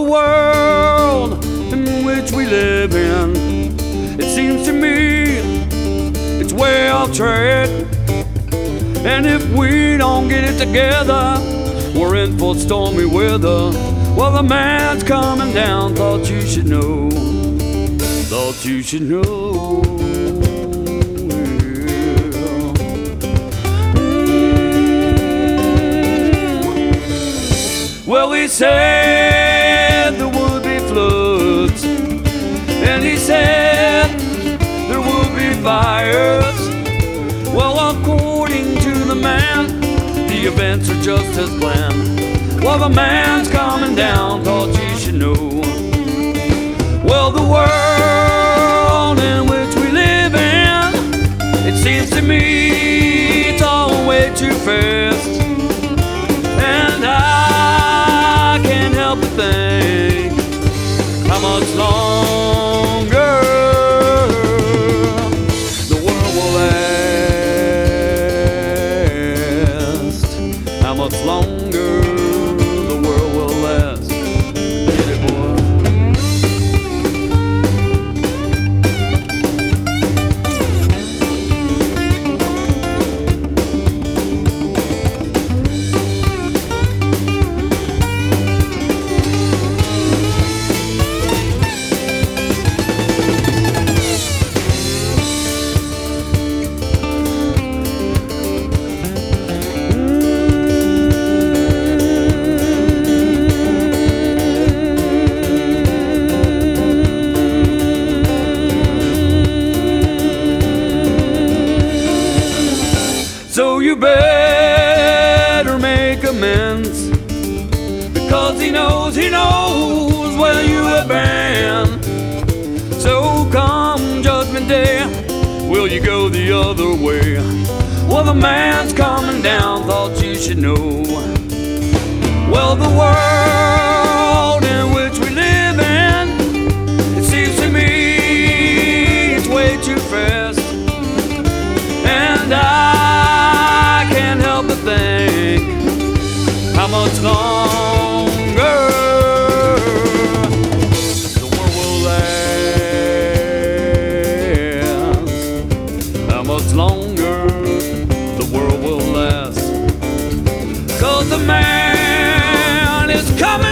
world in which we live in, it seems to me it's way off track. And if we don't get it together, we're in for stormy weather. Well, the man's coming down, thought you should know. Thought you should know. Well, he said there would be floods, and he said there would be fires. Well, according to the man, the events are just as planned. Well, the man's coming down, thought you should know. Well, the world in which we live in, it seems to me it's all way too fast. And I can't help but think how much longer the world will last. How much longer the world will last. Get it, boy. So you better make amends, because he knows where you have been. So come Judgment Day, will you go the other way? Well, the man's coming down, thought you should know. Well, the world in which we live in, it seems to me it's way too fast. And I can't help but think how much longer the world will last. How much longer the world will last. 'Cause the man is coming